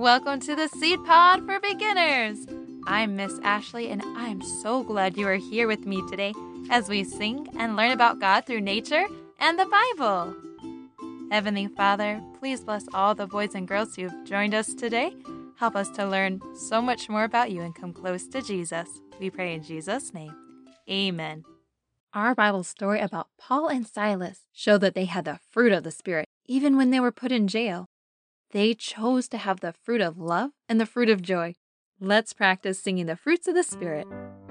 welcome to the Seed Pod for Beginners. I'm Miss Ashley, and I'm so glad you are here with me today as we sing and learn about God through nature and the Bible. Heavenly Father, please bless all the boys and girls who've joined us today. Help us to learn so much more about you and come close to Jesus. We pray in Jesus' name. Amen. Our Bible story about Paul and Silas show that they had the fruit of the Spirit even when they were put in jail. They chose to have the fruit of love and the fruit of joy. Let's practice singing the fruits of the Spirit.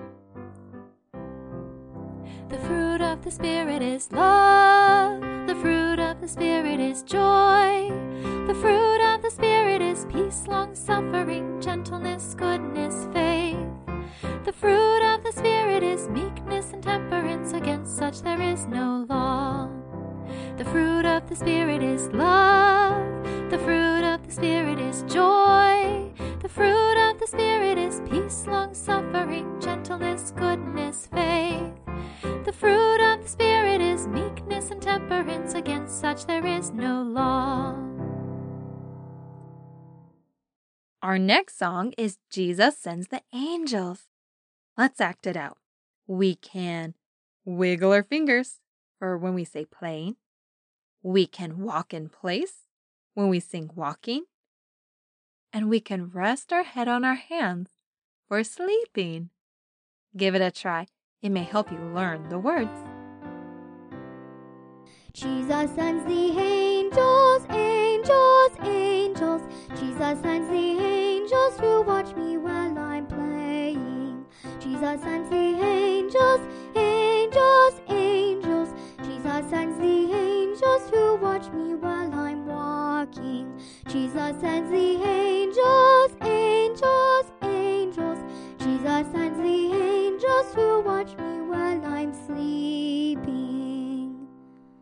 The fruit of the Spirit is love. The fruit of the Spirit is joy. The fruit of the Spirit is peace, long-suffering, gentleness, goodness, faith. The fruit of the Spirit is meekness and temperance. Against such there is no law. The fruit of the Spirit is love. The fruit of the Spirit is joy. The fruit of the Spirit is peace, long-suffering, gentleness, goodness, faith. The fruit of the Spirit is meekness and temperance. Against such there is no law. Our next song is Jesus Sends the Angels. Let's act it out. We can wiggle our fingers for when we say playing. We can walk in place when we sing walking. And we can rest our head on our hands for sleeping. Give it a try. It may help you learn the words. Jesus sends the angels, angels, angels. Jesus sends the angels to watch me while I'm playing. Jesus sends the angels, angels, angels. Jesus sends the angels to watch me while I'm walking. Jesus sends the angels, angels, angels. Jesus sends the angels to watch me while I'm sleeping.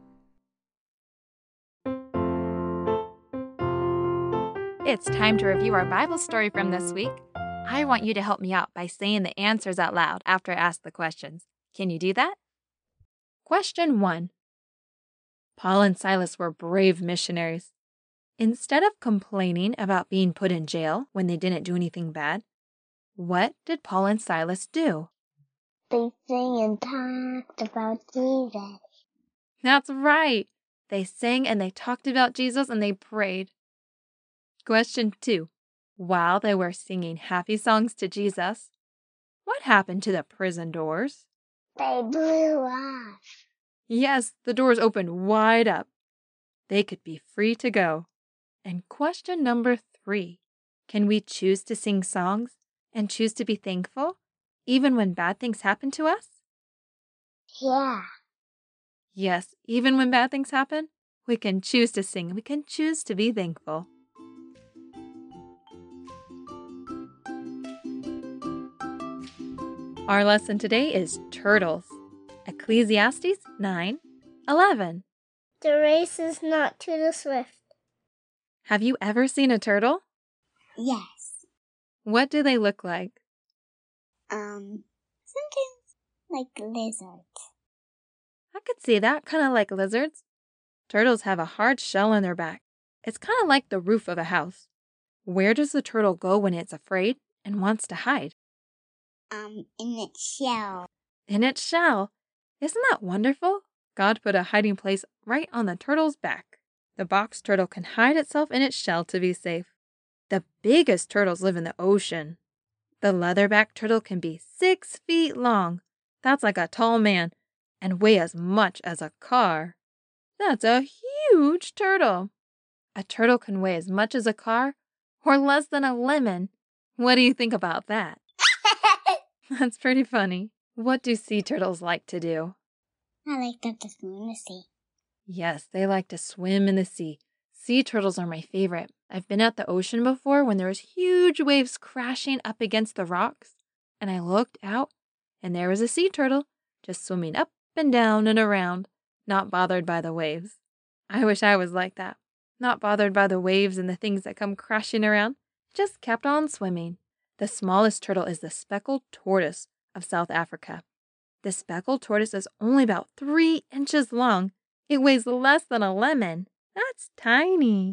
It's time to review our Bible story from this week. I want you to help me out by saying the answers out loud after I ask the questions. Can you do that? Question 1. Paul and Silas were brave missionaries. Instead of complaining about being put in jail when they didn't do anything bad, what did Paul and Silas do? They sang and talked about Jesus. That's right. They sang and they talked about Jesus and they prayed. Question 2. While they were singing happy songs to Jesus, what happened to the prison doors? They blew off. Yes, the doors opened wide up. They could be free to go. And question number 3. Can we choose to sing songs and choose to be thankful, even when bad things happen to us? Yeah. Yes, even when bad things happen, we can choose to sing. We can choose to be thankful. Our lesson today is turtles. Ecclesiastes 9:11. The race is not to the swift. Have you ever seen a turtle? Yes. What do they look like? Sometimes like lizards. I could see that, kind of like lizards. Turtles have a hard shell on their back. It's kind of like the roof of a house. Where does the turtle go when it's afraid and wants to hide? In its shell. In its shell. Isn't that wonderful? God put a hiding place right on the turtle's back. The box turtle can hide itself in its shell to be safe. The biggest turtles live in the ocean. The leatherback turtle can be 6 feet long. That's like a tall man, and weigh as much as a car. That's a huge turtle. A turtle can weigh as much as a car or less than a lemon. What do you think about that? That's pretty funny. What do sea turtles like to do? I like them to swim in the sea. Yes, they like to swim in the sea. Sea turtles are my favorite. I've been at the ocean before when there was huge waves crashing up against the rocks, and I looked out, and there was a sea turtle just swimming up and down and around, not bothered by the waves. I wish I was like that, not bothered by the waves and the things that come crashing around, just kept on swimming. The smallest turtle is the speckled tortoise of South Africa. The speckled tortoise is only about 3 inches long. It weighs less than a lemon. That's tiny.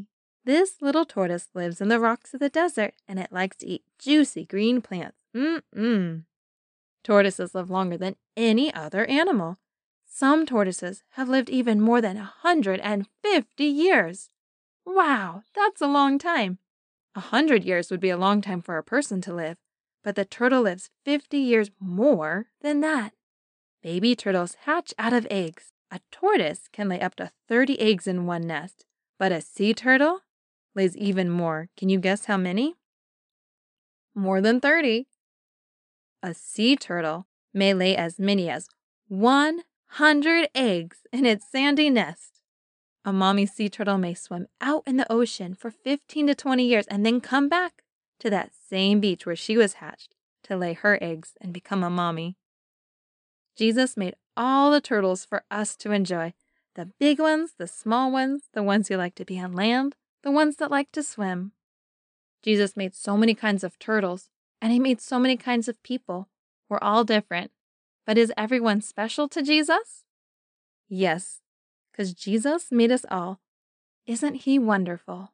This little tortoise lives in the rocks of the desert, and it likes to eat juicy green plants. Tortoises live longer than any other animal. Some tortoises have lived even more than 150 years. Wow, that's a long time. 100 years would be a long time for a person to live, but the turtle lives 50 years more than that. Baby turtles hatch out of eggs. A tortoise can lay up to 30 eggs in one nest, but a sea turtle lays even more. Can you guess how many? More than 30. A sea turtle may lay as many as 100 eggs in its sandy nest. A mommy sea turtle may swim out in the ocean for 15 to 20 years and then come back to that same beach where she was hatched to lay her eggs and become a mommy. Jesus made all the turtles for us to enjoy. The big ones, the small ones, the ones who like to be on land, the ones that like to swim. Jesus made so many kinds of turtles, and he made so many kinds of people. We're all different. But is everyone special to Jesus? Yes, because Jesus made us all. Isn't he wonderful?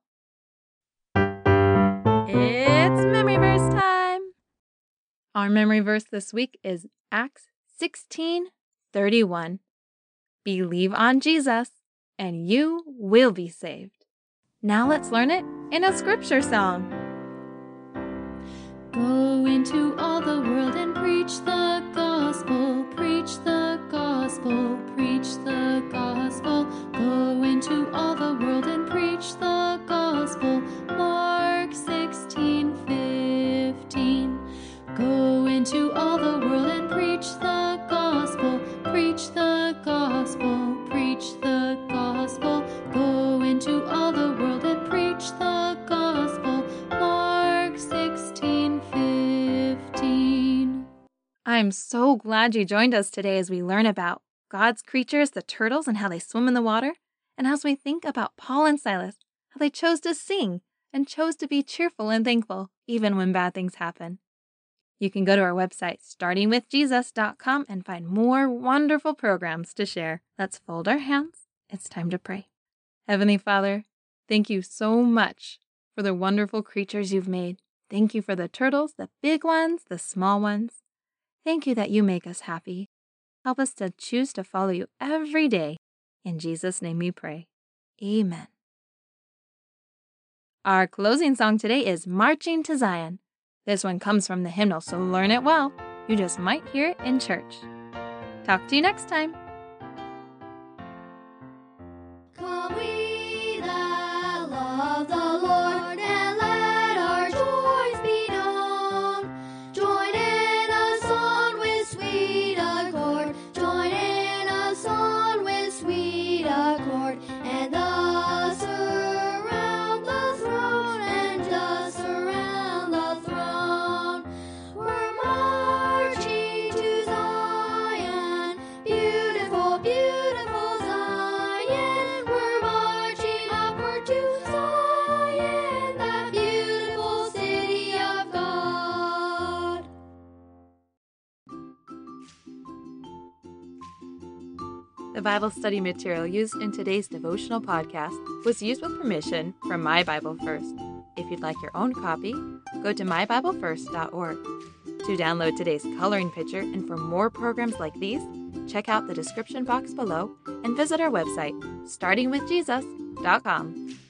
It's memory verse time. Our memory verse this week is Acts 16:31. Believe on Jesus, and you will be saved. Now let's learn it in a scripture song. Go into all the world and preach the gospel, preach the gospel, preach the gospel. Go into all the world and preach the gospel. Mark 16:15. Go into all the world and preach the gospel, preach the gospel, preach the gospel. Go into all the world and preach the gospel. Mark 16:15. I'm so glad you joined us today as we learn about God's creatures, the turtles, and how they swim in the water, and as we think about Paul and Silas, how they chose to sing and chose to be cheerful and thankful even when bad things happen. You can go to our website, startingwithjesus.com, and find more wonderful programs to share. Let's fold our hands. It's time to pray. Heavenly Father, thank you so much for the wonderful creatures you've made. Thank you for the turtles, the big ones, the small ones. Thank you that you make us happy. Help us to choose to follow you every day. In Jesus' name we pray. Amen. Our closing song today is Marching to Zion. This one comes from the hymnal, so learn it well. You just might hear it in church. Talk to you next time. Come we that love the Lord, and let our joys be known. Join in a song with sweet accord. Join in a song with sweet accord. And thus around the throne, and just around the throne. We're marching to Zion, beautiful, beautiful Zion. We're marching upward to Zion, that beautiful city of God. The Bible study material used in today's devotional podcast was used with permission from My Bible First. If you'd like your own copy, go to mybiblefirst.org. To download today's coloring picture and for more programs like these, check out the description box below and visit our website, startingwithjesus.com.